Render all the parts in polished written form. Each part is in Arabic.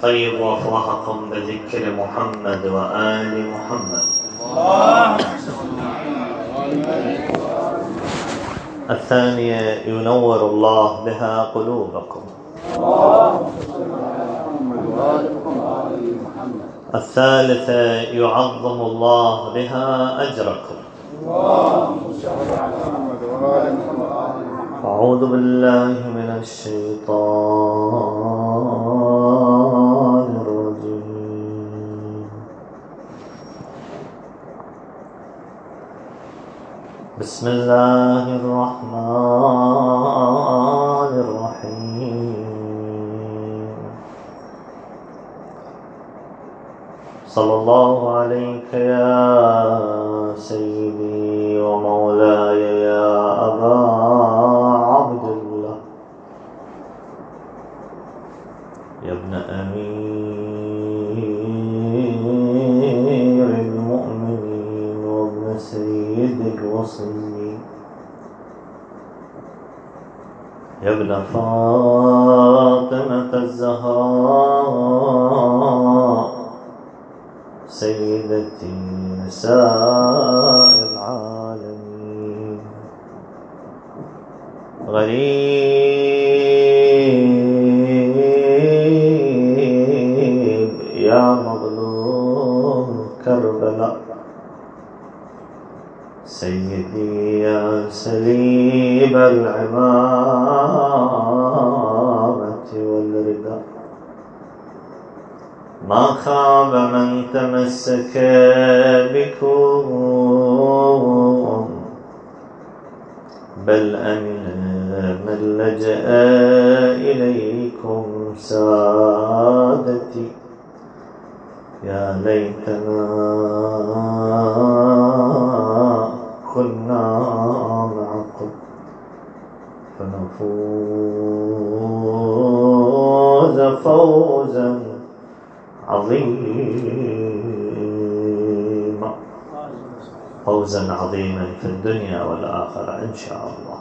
طيب أفواهكم بذكر محمد وآل محمد. الثانية ينور الله بها قلوبكم. الثالثة يعظم الله بها أجركم. أعوذ بالله من الشيطان الرجيم. بسم الله الرحمن الرحيم. صلى الله عليك يا سيدي ومولاي يا أبا عبد الله، يا ابن أمير المؤمنين وابن سيد الوصيين، يا ابن فاطمة الزهراء سيدتي نساء العالمين. غريب يا مظلوم كربلاء، سيدي يا سليب العمامة والرداء، ما خاب من تمسك بكم بل أمن من لجأ إليكم سادتي. يا ليتنا كنا معكم فنفوز فوزا عظيما، فوزا عظيما في الدنيا والآخرة إن شاء الله.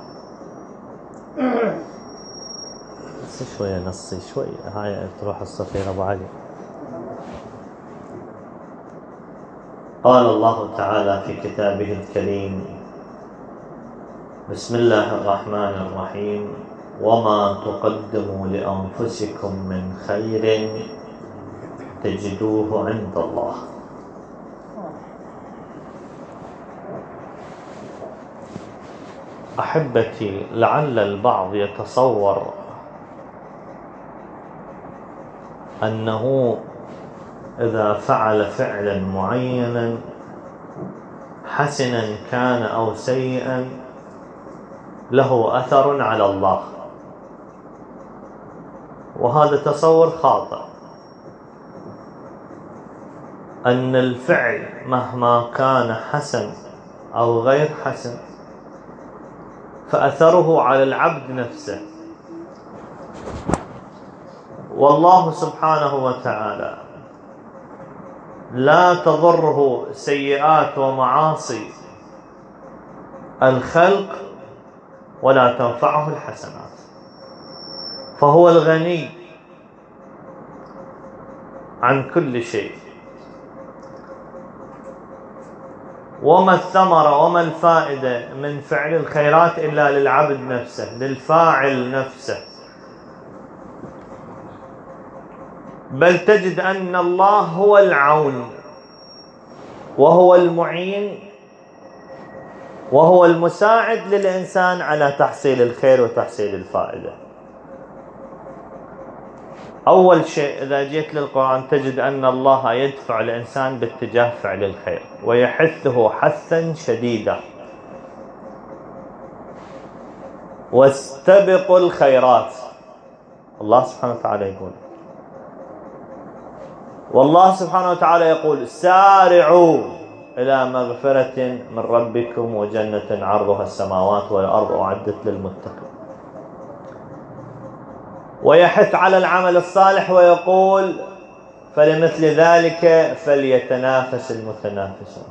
شوية نصي شوية، هاي تروح الصفير أبو علي. قال الله تعالى في كتابه الكريم: بسم الله الرحمن الرحيم: وما تقدموا لأنفسكم من خير تجدوه عند الله. أحبتي، لعل البعض يتصور أنه إذا فعل فعلا معينا حسنا كان أو سيئا له أثر على الله، وهذا تصور خاطئ. أن الفعل مهما كان حسن أو غير حسن فأثره على العبد نفسه، والله سبحانه وتعالى لا تضره سيئات ومعاصي الخلق ولا تنفعه الحسنات، فهو الغني عن كل شيء. وما الثمرة وما الفائدة من فعل الخيرات إلا للعبد نفسه، للفاعل نفسه. بل تجد أن الله هو العون وهو المعين وهو المساعد للإنسان على تحصيل الخير وتحصيل الفائدة. أول شيء إذا جيت للقرآن تجد أن الله يدفع الإنسان باتجاه فعل الخير ويحثه حثا شديدا: واستبقوا الخيرات. الله سبحانه وتعالى يقول، والله سبحانه وتعالى يقول: سارعوا إلى مغفرة من ربكم وجنة عرضها السماوات والأرض أعدت للمتقين. ويحث على العمل الصالح ويقول: فلمثل ذلك فليتنافس المتنافسون.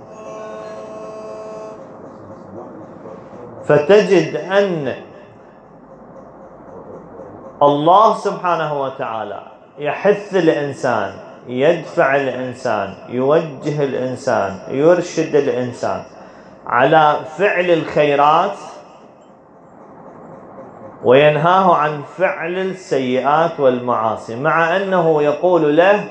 فتجد أن الله سبحانه وتعالى يحث الإنسان، يدفع الإنسان، يوجه الإنسان، يرشد الإنسان على فعل الخيرات، وينهاه عن فعل السيئات والمعاصي، مع أنه يقول له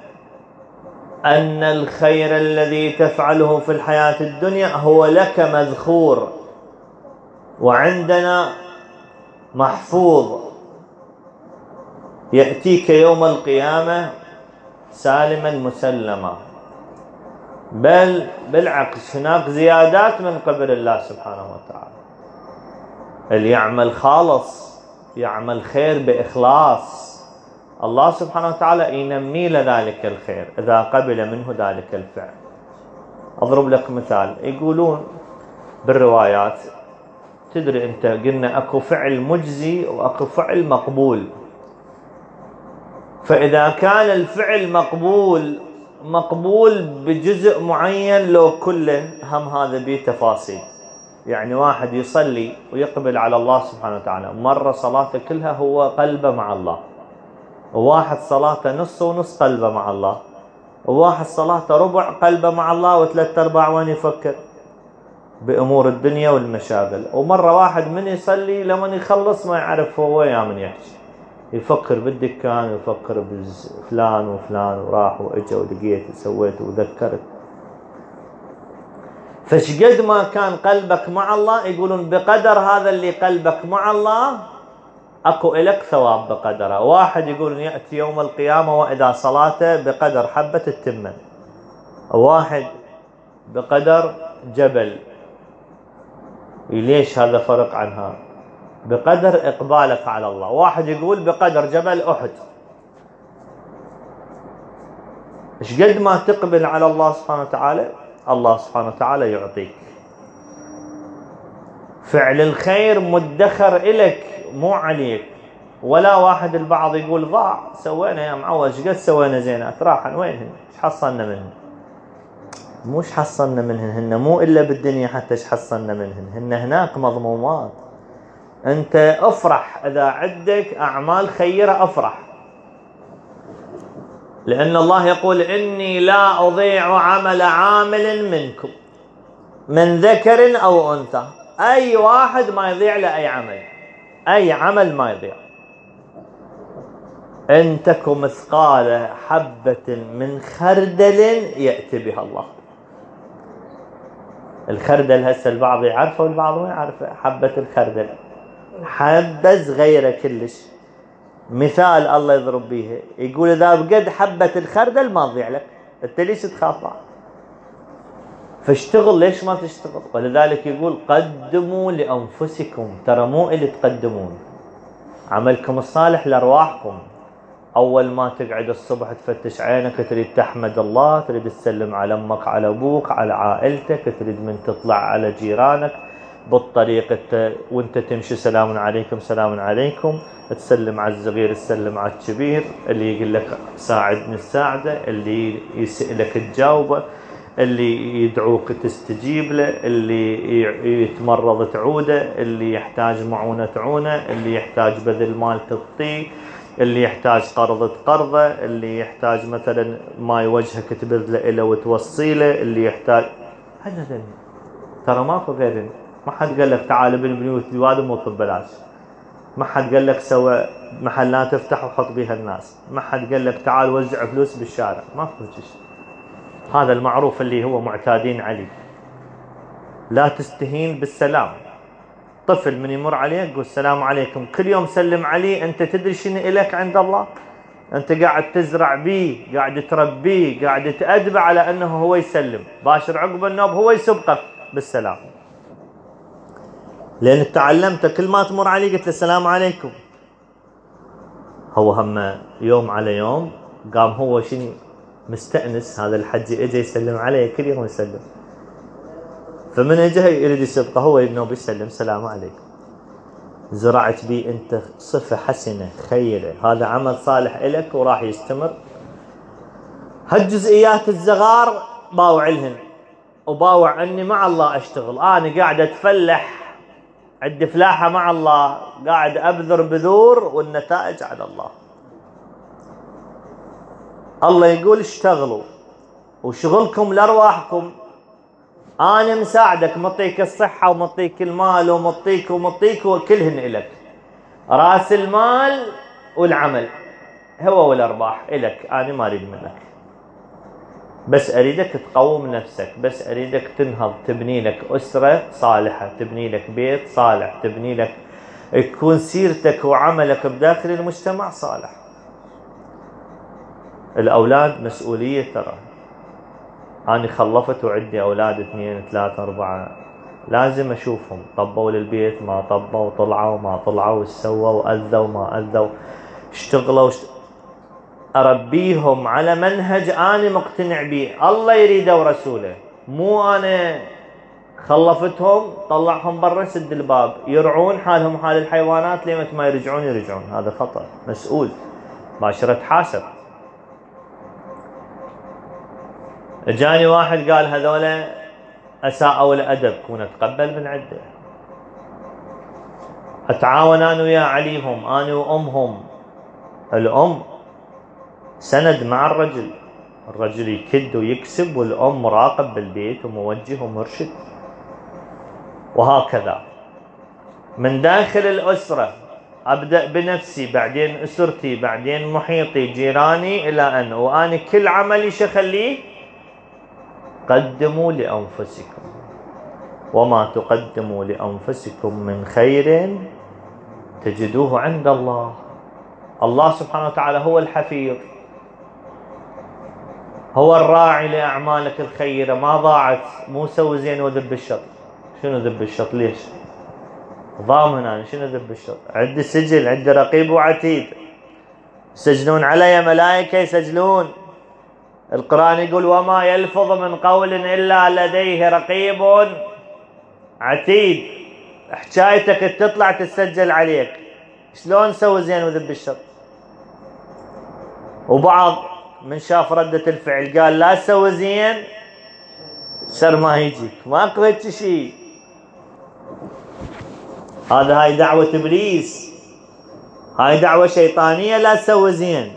أن الخير الذي تفعله في الحياة الدنيا هو لك مذخور وعندنا محفوظ، يأتيك يوم القيامة سالما مسلما، بل بالعكس هناك زيادات من قبل الله سبحانه وتعالى. اللي يعمل خالص، يعمل خير بإخلاص، الله سبحانه وتعالى ينمي له ذلك الخير إذا قبل منه ذلك الفعل. أضرب لك مثال، يقولون بالروايات، تدري أنت قلنا أكو فعل مجزي وأكو فعل مقبول، فإذا كان الفعل مقبول بجزء معين لو كله، هم هذا به تفاصيل. يعني واحد يصلي ويقبل على الله سبحانه وتعالى، مرة صلاته كلها هو قلبه مع الله، وواحد صلاته نص ونص قلبه مع الله، وواحد صلاته ربع قلبه مع الله، وثلاث أرباع وين يفكر بأمور الدنيا والمشاغل. ومرة واحد من يصلي لمن يخلص ما يعرف هو ويا من يحكي، يفكر بالدكان، يفكر بفلان وفلان وراح واجا ولقيت وسويت وذكرت. فشقد ما كان قلبك مع الله، يقولون بقدر هذا اللي قلبك مع الله اكو إلك ثواب بقدره. واحد يقول يأتي يوم القيامة وإذا صلاته بقدر حبة التمن، واحد بقدر جبل. ليش هذا فرق عنها؟ بقدر إقبالك على الله. واحد يقول بقدر جبل أحد. إيش قد ما تقبل على الله سبحانه وتعالى، الله سبحانه وتعالى يعطيك. فعل الخير مدخر إلك مو عليك. ولا واحد البعض يقول ضاع، سوينا يا معوج، قد سوينا زينات، راحن وينهن؟ ايش حصلنا منهن؟ موش حصلنا منهن، هن مو إلا بالدنيا حتى ايش حصلنا منهن، هن هناك مضمومات. أنت أفرح إذا عندك أعمال خيرة، أفرح، لأن الله يقول إني لا أضيع عمل عامل منكم من ذكر أو أنثى. أي واحد ما يضيع له أي عمل، أي عمل ما يضيع. إن تك مثقال حبة من خردل يأتي بها الله. الخردل هسه البعض يعرفه والبعض ما يعرفه. حبة الخردل حبة صغيرة كلش. مثال الله يضرب بيها، يقول إذا بقد حبة الخردل ما تضيع لك، أنت ليش تخاف؟ فاشتغل، ليش ما تشتغل؟ ولذلك يقول قدموا لأنفسكم، ترى مو اللي تقدمون عملكم الصالح لأرواحكم. أول ما تقعد الصبح تفتش عينك، تريد تحمد الله، تريد تسلم على أمك، على أبوك، على عائلتك، تريد من تطلع على جيرانك بالطريق وانت تمشي سلام عليكم سلام عليكم، تسلم على الصغير تسلم على الكبير، اللي يقول لك ساعدني تساعده، اللي يسألك تجاوبه، اللي يدعوك تستجيب له، اللي يتمرض تعوده، اللي يحتاج معونة تعونه، اللي يحتاج بذل مال تعطيه، اللي يحتاج قرض تقرضه، اللي يحتاج مثلا ما يوجهك تبذله له وتوصيله، اللي يحتاج هذا. ترى ماكو غيرنا. ما حد قال لك تعال بن بيوت الواد موت ببلاش. ما حد قال لك سوى محلات افتح وحط بيها الناس. ما حد قال لك تعال وزع فلوس بالشارع. ما في شيء. هذا المعروف اللي هو معتادين عليه. لا تستهين بالسلام. طفل من يمر عليك قول السلام عليكم، كل يوم سلم عليه. انت تدري شنو إلك عند الله؟ انت قاعد تزرع بيه، قاعد تربيه، قاعد تأدبه على انه هو يسلم. باشر عقب النوب هو يسبقك بالسلام، لأن تعلمت كل ما تمر عليه قلت له السلام عليكم. هو هم يوم على يوم قام هو شنو مستأنس، هذا الحج اجى يسلم عليه كل يوم يسلم، فمن اجى يريد يسبقه هو يبنو بيسلم السلام عليكم. زرعت بي انت صفة حسنة خيرة، هذا عمل صالح إلك وراح يستمر. هالجزئيات الزغار باوع لهن، وباوع اني مع الله اشتغل. انا قاعد اتفلح، عندي فلاحة مع الله، قاعد أبذر بذور والنتائج على الله. الله يقول اشتغلوا وشغلكم لأرواحكم، أنا مساعدك، مطيك الصحة ومطيك المال ومطيك وكلهن إلك. رأس المال والعمل هو والأرباح إلك، أنا ما أريد منك، بس أريدك تقوم نفسك، بس أريدك تنهض، تبني لك أسرة صالحة، تبني لك بيت صالح، تبني لك يكون سيرتك وعملك بداخل المجتمع صالح. الأولاد مسؤولية ترى. أنا خلفت وعندي أولاد 2 3 4، لازم أشوفهم طبوا للبيت ما طبوا، طلعوا ما طلعوا، وش سووا، وأذوا ما أذوا، اشتغلوا أربيهم على منهج أنا مقتنع به الله يريده ورسوله، مو أنا خلفتهم طلعهم برا سد الباب يرعون حالهم حال الحيوانات لين ما يرجعون، هذا خطأ. مسؤول باشرة تحاسب. جاني واحد قال هذولا أساءوا الأدب، كون أتقبل من عنده، أتعاون أنا ويا عليهم، أنا وأمهم. الأم سند مع الرجل يكد ويكسب، والأم مراقب بالبيت وموجه ومرشد. وهكذا من داخل الأسرة أبدأ بنفسي، بعدين أسرتي، بعدين محيطي، جيراني، إلى أن وأنا كل عملي شخليه قدموا لأنفسكم وما تقدموا لأنفسكم من خير تجدوه عند الله. الله سبحانه وتعالى هو الحفيظ، هو الراعي لأعمالك الخيرة، ما ضاعت. مو سوي زين وذب الشر. شنو ذب الشر؟ ليش ضامن أنا؟ شنو ذب الشر؟ عندي سجل، عندي رقيب وعتيد، يسجلون علي ملائكة يسجلون. القرآن يقول وما يلفظ من قول إلا لديه رقيب عتيد. حكايتك تطلع تسجل عليك. شلون نسوي زين وذب الشر؟ وبعض من شاف ردة الفعل قال لا تسوي زين شر ما يجيك، ماكو هيك شيء. هاي دعوة إبليس، هاي دعوة شيطانية، لا تسوي زين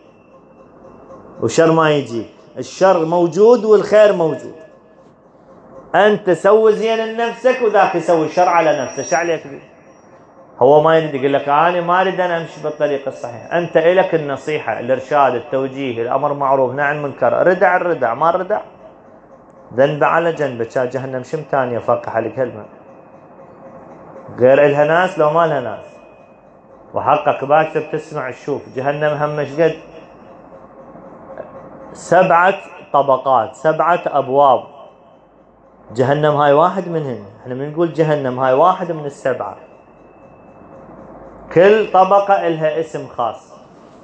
وشر ما يجيك. الشر موجود والخير موجود. أنت سوي زين لنفسك وذاك يسوي شر على نفسه، شو عليك بيه؟ هو ما يريد يقول لك أنا ما أريد أن أمشي بالطريق الصحيح. أنت إلك النصيحة، الإرشاد، التوجيه، الأمر معروف، نهي عن المنكر، ردع ما ردع ذنب على جنبه. كان جهنم شم ثانية فاقح على كلمة غير إلها ناس لو ما لها ناس. وحقك باكر تسمع تشوف جهنم همش قد 7 طبقات، 7 أبواب. جهنم هاي واحد منهن. احنا من نقول جهنم هاي واحد من ال7. كل طبقة إلها اسم خاص،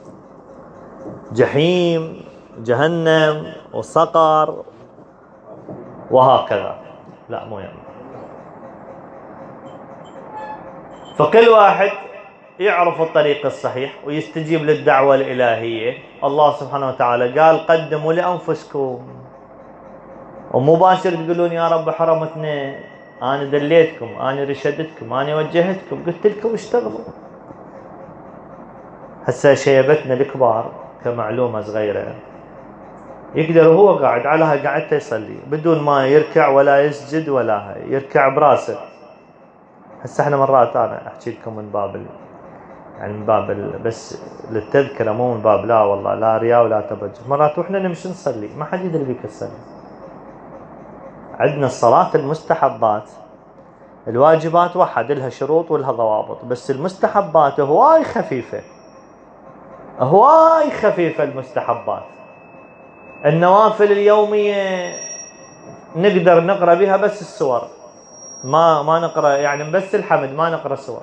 جحيم، جهنم، وسقر، وهكذا. لا مو يعني. فكل واحد يعرف الطريق الصحيح ويستجيب للدعوة الإلهية. الله سبحانه وتعالى قال قدموا لأنفسكم، ومباشر تقولون يا رب حرمتنا، أنا دليتكم، أنا رشدتكم، أنا وجهتكم، قلت لكم اشتغلوا. هسه شيبتنا الكبار كمعلومة صغيرة، يقدر هو قاعد على هاي قاعدته يصلي بدون ما يركع ولا يسجد ولا هاي، يركع براسه. هسه احنا مرات انا احكي لكم من باب يعني من باب بس للتذكرة، مو من باب لا والله لا رياء ولا تبجح. مرات واحنا نمشي نصلي ما حد يدري بيك تصلي. عندنا الصلاة المستحبات، الواجبات واحد لها شروط ولها ضوابط، بس المستحبات هواي خفيفة، هواي خفيفة المستحبات. النوافل اليومية نقدر نقرأ بها بس السور، ما نقرأ يعني بس الحمد، ما نقرأ سور.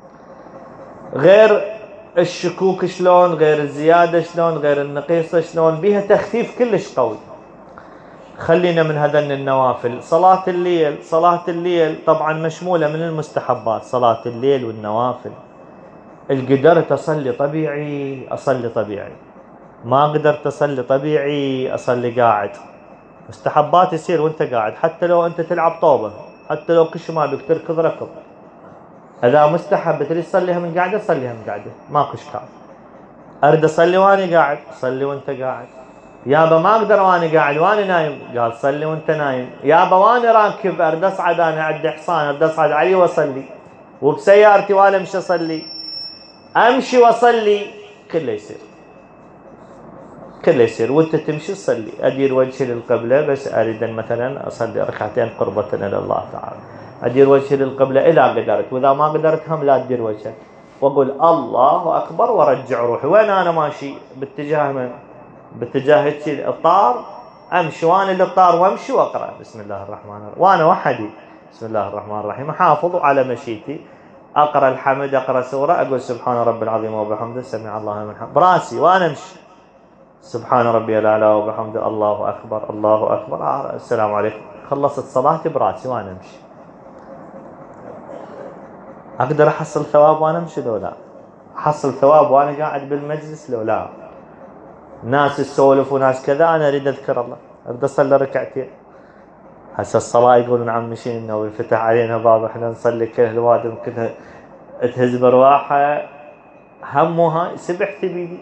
غير الشكوك شلون، غير الزيادة شلون، غير النقيصة شلون، بها تخفيف كلش قوي. خلينا من هذن النوافل. صلاة الليل طبعا مشمولة من المستحبات، صلاة الليل والنوافل. قدرت أصلي طبيعي أصلي طبيعي، ما قدرت أصلي طبيعي أصلي قاعد. مستحبات يصير وانت قاعد، حتى لو انت تلعب طوبة، حتى لو كش ما بك تركض ركض. اذا مستحب تريد تصليها من قاعدة صليها من قاعدة، ماكو اشكال. اريد اصلي واني قاعد، صلي وانت قاعد. يابا ما اقدر وانا قاعد وانا نايم. قال صلي وانت نايم. يابا وانا راكب ارد اصعد، انا عندي حصان ارد اصعد عليه واصلي، وبسيارتي وانا امشي اصلي، امشي واصلي، كله يصير، كله يصير. وانت تمشي تصلي، ادير وجهي للقبله بس اريد مثلا اصلي ركعتين قربة الى الله تعالى، ادير وجهي للقبله اذا قدرت، واذا ما قدرت هم لا تدير وجهك، واقول الله اكبر وارجع روحي. وين انا ماشي؟ باتجاه من؟ باتجاه الطار، امشي وانا للطار وامشي واقرا بسم الله الرحمن الرحيم وانا وحدي، بسم الله الرحمن الرحيم، احافظ على مشيتي، اقرا الحمد، اقرا سوره، اقول سبحان ربي العظيم وبحمده سمع الله لمن حمده براسي وانا امشي، سبحان ربي الاعلى وبحمده الله اكبر الله اكبر، السلام عليكم، خلصت صلاتي براسي وانا امشي. اقدر احصل ثواب وانا امشي لو لا؟ احصل ثواب وانا قاعد بالمجلس لو لا؟ ناس تسولف وناس كذا، انا اريد اذكر الله، اريد اصلي ركعتين. هسه الصلاه يقولون عم مشينا ويفتح علينا باب احنا نصلي كل الوادم كلها تهز برواحه، همها سبحتي بيدي.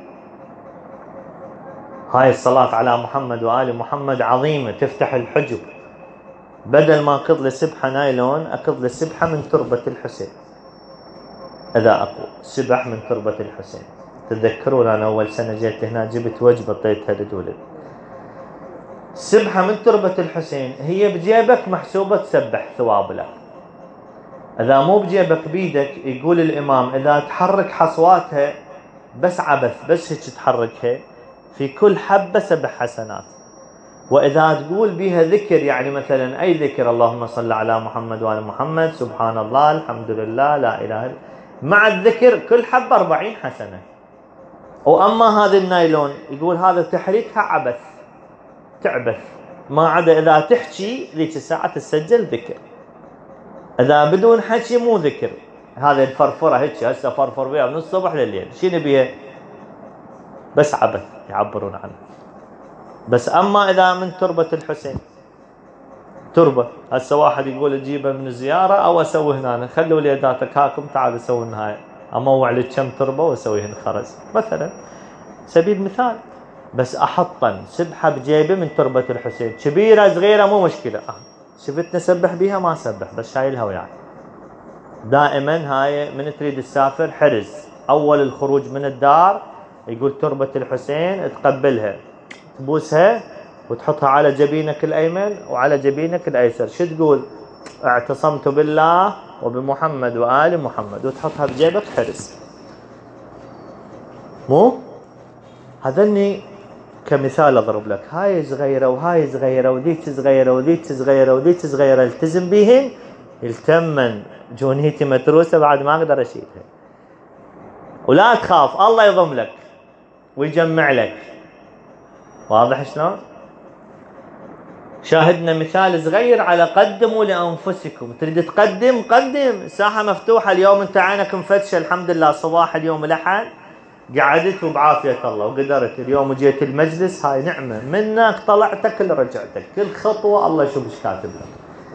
هاي الصلاة على محمد وآل محمد عظيمة، تفتح الحجب. بدل ما أكض لي سبحة نايلون، أكض لي سبحة من تربة الحسين. إذا أقول سبح من تربة الحسين. تذكرون أنا أول سنة جيت هنا جبت وجبة طيتها للولد. سبحة من تربة الحسين هي بجيبك محسوبة تسبح ثواب لك. إذا مو بجيبك بيدك، يقول الإمام إذا تحرك حصواتها بس عبث، بس هيك تحركها، في كل حبة 7 حسنات. وإذا تقول بها ذكر، يعني مثلا أي ذكر، اللهم صل على محمد وآل محمد، سبحان الله، الحمد لله، لا إله إلا، مع الذكر كل حبة 40 حسنة. وأما هذا النايلون يقول هذا تحريكها عبث، تعبث، ما عدا إذا تحكي ذيك الساعة تسجل ذكر، إذا بدون حكي مو ذكر. هذا الفرفرة هيك هسه فرفر بها من الصبح لليل، شنو بيها؟ بس عبث يعبرون عنه. بس أما إذا من تربة الحسين، تربة، هسه واحد يقول تجيبه من الزيارة أو أسوي هنا، خلوا وليداتك هاكم تعالوا سووا النهاية، أموع لك كم تربة وأسويهن خرز مثلا، سبيل مثال. بس أحطن سبحة بجيبه من تربة الحسين، كبيرة صغيرة مو مشكلة، شفتنا سبح بيها ما سبح، بس شايلها وياي. دائما هاي من تريد تسافر حرز، أول الخروج من الدار يقول تربة الحسين، تقبلها تبوسها وتحطها على جبينك الأيمن وعلى جبينك الأيسر. شو تقول؟ اعتصمت بالله وبمحمد وآل محمد، وتحطها بجيبك حرز. مو هذني كمثال أضرب لك، هاي صغيرة وهاي صغيرة وذيك صغيرة وذيك صغيرة وذيك صغيرة، التزم بيهن التمن، جونيتي متروسة بعد ما أقدر أشيلها. ولا تخاف، الله يضم لك ويجمع لك. واضح شلون؟ شاهدنا مثال صغير على قدموا لأنفسكم. تريد تقدم قدم، الساحة مفتوحة اليوم، انت عينك مفتشة الحمد لله، صباح اليوم الأحد قعدت وبعافية الله وقدرت اليوم وجيت المجلس، هاي نعمة منك، طلعتك اللي رجعتك، كل خطوة الله يشوف ايش كاتب لك.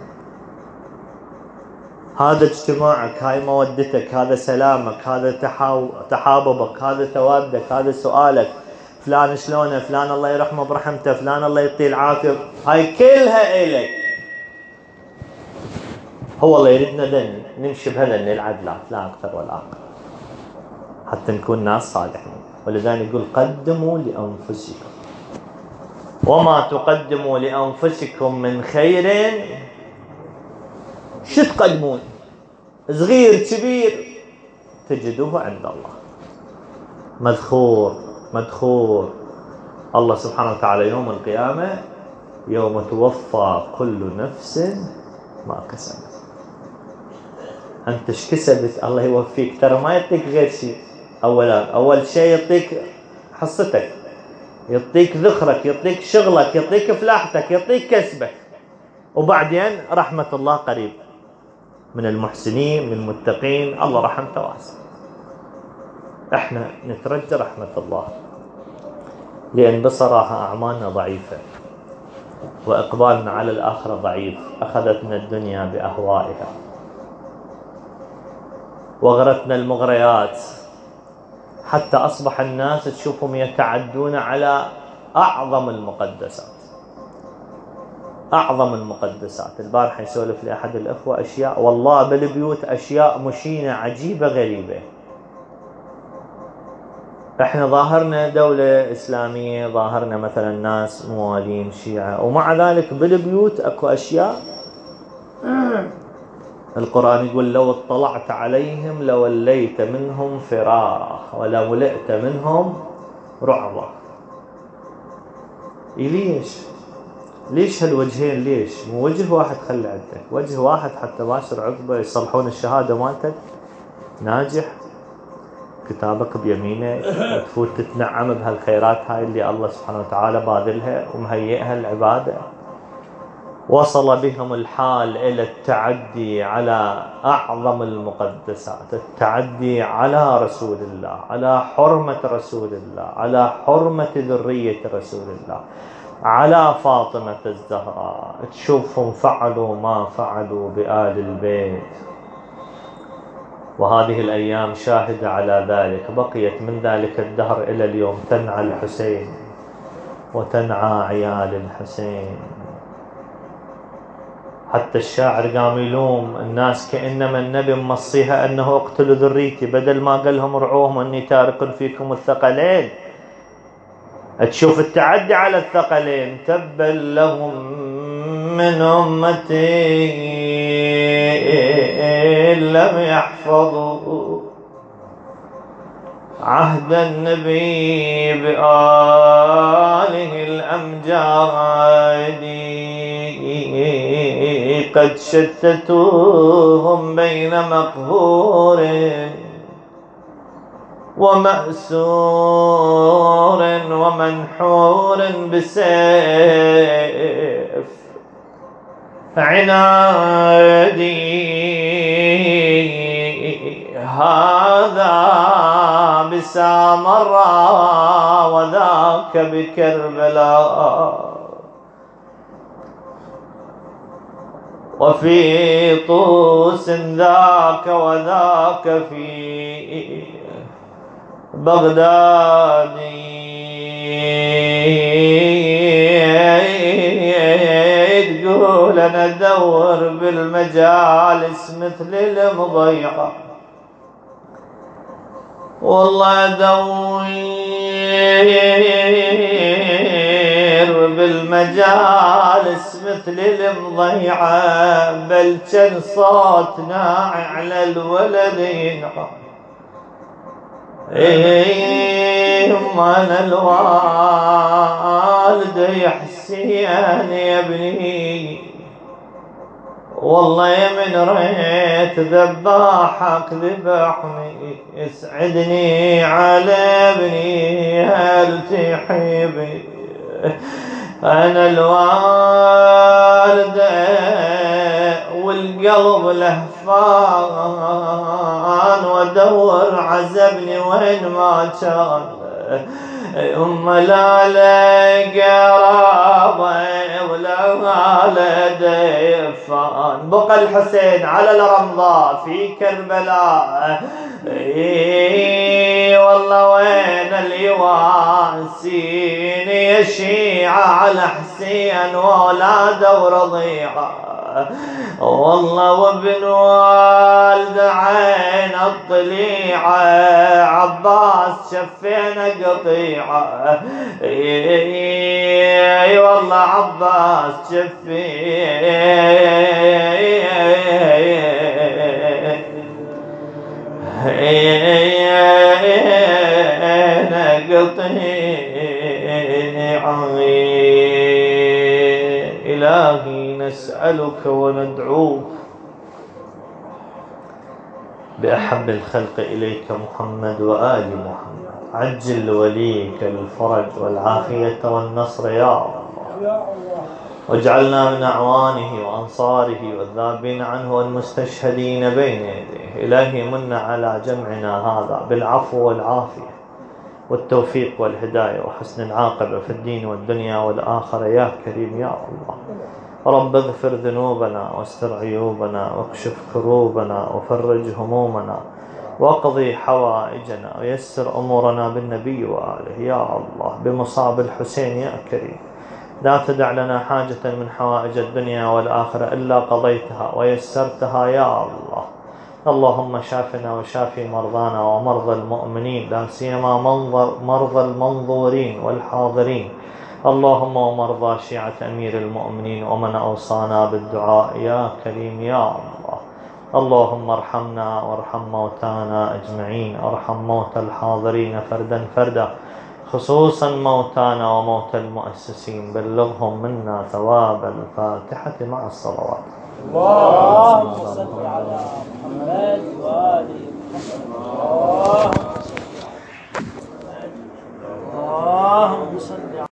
هذا اجتماعك، هاي مودتك، هذا سلامك، هذا تحاببك، هذا تودك، هذا سؤالك، فلان شلونه، فلان الله يرحمه برحمته، فلان الله يعطيه العافية، هاي كلها إلك. هو الله يريدنا نمشي بهذن العدلات، لا أكثر ولا أقل، حتى نكون ناس صالحين. ولذلك يقول قدموا لأنفسكم وما تقدموا لأنفسكم من خير. شو تقدمون؟ صغير كبير تجدوه عند الله مدخور. الله سبحانه وتعالى يوم القيامة يوم توفى كل نفس ما كسبت. أنت ايش كسبت؟ الله يوفيك، ترى ما يعطيك غير شيء. أول شيء يعطيك حصتك، يعطيك ذخرك، يعطيك شغلك، يعطيك فلاحتك، يعطيك كسبك، وبعدين رحمة الله قريب من المحسنين من المتقين، الله رحمته واسع. احنا نترجى رحمة الله، لأن بصراحة أعمالنا ضعيفة وإقبالنا على الآخرة ضعيف. أخذتنا الدنيا بأهوائها وغرتنا المغريات، حتى أصبح الناس تشوفهم يتعدون على أعظم المقدسات. أعظم المقدسات. البارحة يسولف لي أحد الأخوة أشياء والله بالبيوت أشياء مشينة عجيبة غريبة. احنا ظاهرنا دولة إسلامية، ظاهرنا مثلا ناس موالين شيعة، ومع ذلك بالبيوت اكو أشياء القرآن يقول لو اطلعت عليهم لوليت منهم فرارا ولملئت منهم رعبا. ليش هالوجهين؟ ليش مو وجه واحد؟ خلي عندك وجه واحد حتى باشر عقبه يصلحون الشهادة مالتك ناجح، كتابك بيمينك، وتفوت تتنعم بهالخيرات هاي اللي الله سبحانه وتعالى باذلها ومهيئها العبادة. وصل بهم الحال إلى التعدي على أعظم المقدسات، التعدي على رسول الله، على حرمة رسول الله، على حرمة ذرية رسول الله، على فاطمة الزهراء. تشوفهم فعلوا ما فعلوا بآل البيت، وهذه الأيام شاهدة على ذلك. بقيت من ذلك الدهر إلى اليوم تنعى الحسين وتنعى عيال الحسين. حتى الشاعر قام يلوم الناس كأنما النبي مصيها أنه اقتلوا ذريتي، بدل ما قال لهم ارعوهم أني تارك فيكم الثقلين. تشوف التعدي على الثقلين. تبا لهم من أمتي لم يحفظوا عهد النبي بآله الأمجاد، قد شتتوهم بين مقهور ومأسور ومنحور بسيف عنادي. هذا بسامرة وذاك بكربلاء، وفي طوس ذاك وذاك في بغداد. تقول أنا أدور بالمجالس مثل المضيعة، والله أدور بالمجالس مثل المضيعة، بل كان صوت ناعي على الولد ينعى. أنا الوالد يحسين يا ابني، والله من ريت ذباحك ذبحني، يسعدني على ابني هل تحبي. أنا الوالد والقلب لهفان، وادور عزبني وين ما كان. لا قرابة ولا ديفان. بقى الحسين على الرمضاء في كربلاء. والله وين اليواسين يا شيعة على حسين وولاده ورضيعه. والله وابن والد عين الطليعة، عباس شفينا قطيعة. والله عباس شفينا قطيعة. إلهي نسألك وندعوك بأحب الخلق إليك محمد وآل محمد، عجل وليك الفرج والعافية والنصر يا الله، واجعلنا من أعوانه وأنصاره والذابين عنه والمستشهدين بين يديه. إلهي من على جمعنا هذا بالعفو والعافية والتوفيق والهداية وحسن العاقبة في الدين والدنيا والآخرة يا كريم يا الله. رب اغفر ذنوبنا واستر عيوبنا واكشف كروبنا وفرج همومنا واقضي حوائجنا ويسر أمورنا بالنبي وآله يا الله بمصاب الحسين يا كريم. لا تدع لنا حاجة من حوائج الدنيا والآخرة إلا قضيتها ويسرتها يا الله. اللهم شافنا وشافي مرضانا ومرضى المؤمنين، لا سيما مرضى المنظورين والحاضرين. اللهم ومرضى شيعة أمير المؤمنين ومن أوصانا بالدعاء يا كريم يا الله. اللهم ارحمنا وارحم موتانا أجمعين، ارحم موتى الحاضرين فردا فردا، خصوصا موتانا وموتى المؤسسين. بلغهم منا ثواب الفاتحة مع الصلوات. اللهم صل على محمد وآل محمد. اللهم صل